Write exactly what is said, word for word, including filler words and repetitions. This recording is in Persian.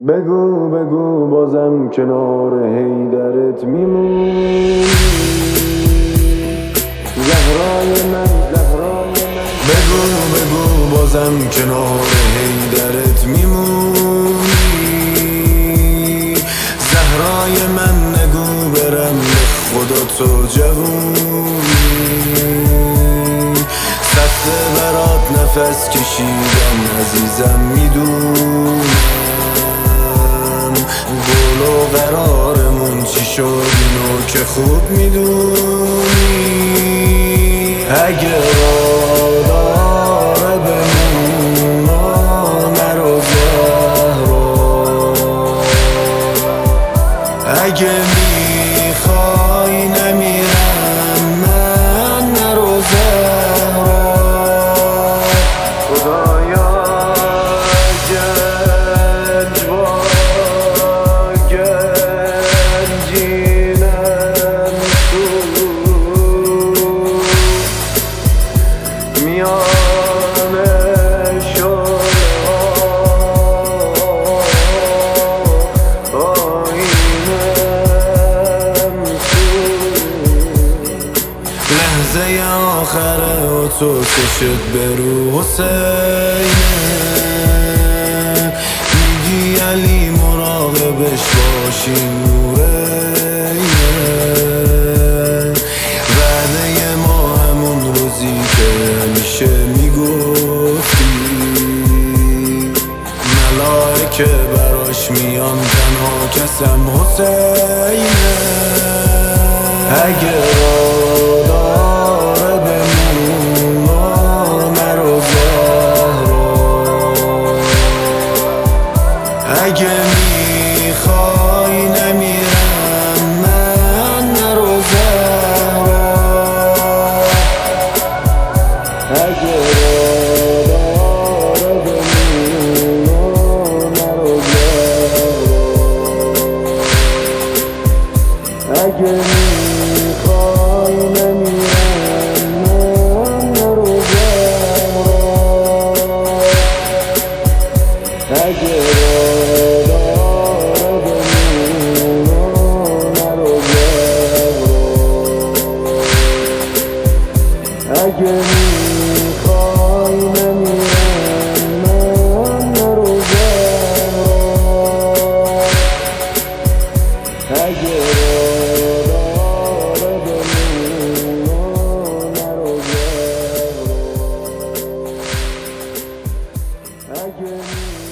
بگو بگو بازم کنار حیدرت میمونی زهرای من زهرای من بگو بگو بازم کنار حیدرت میمونی زهرای من نگو برم به خدا تو جوونی سخته برات نفس کشیدم عزیزم میدونم گل و قرارمون چی شد اینو که خوب میدونی اگه داره بمون نرو زهرا اگه میخوای نمیرم من نرو زهرا خدایا لحظه آخره و تو کشت برو حسینه میگی علی مراقبش باشی نورینه وعده ما همون روزی که همیشه میگفتی ملائکه براش میان تنها کسم حسینه اگه داره بمون نرو زهرا اگه میخوای نمیرم من نرو زهرا اگه داره بمون نرو زهرا اگه میخوای نمیرم من نرو زهرا اگه داره بمون نرو زهرا اگه میخوای نمیرم من نرو زهرا اگه again.